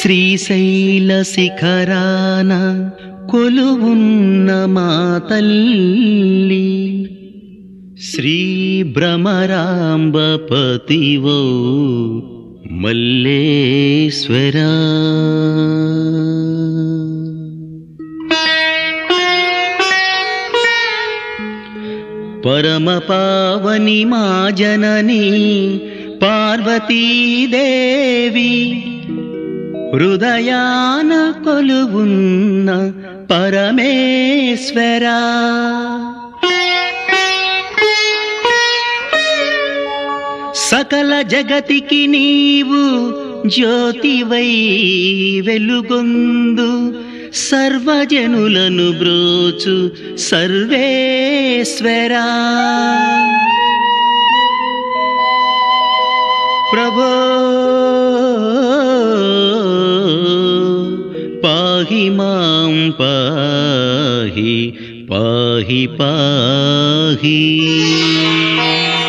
శ్రీశైల శిఖరాన కొలువున్న మా తల్లి శ్రీ భ్రమరాంబపతివో మల్లేశ్వరా. పరమ పావని మా జనని పార్వతీదేవి హృదయాన కొలువున్న పరమేశ్వరా. సకల జగతికి నీవు జ్యోతివై వెలుగొందు సర్వజనులను బ్రోచు సర్వేశ్వరా. ప్రభో పాహి మాం పాహి పాహి పాహి.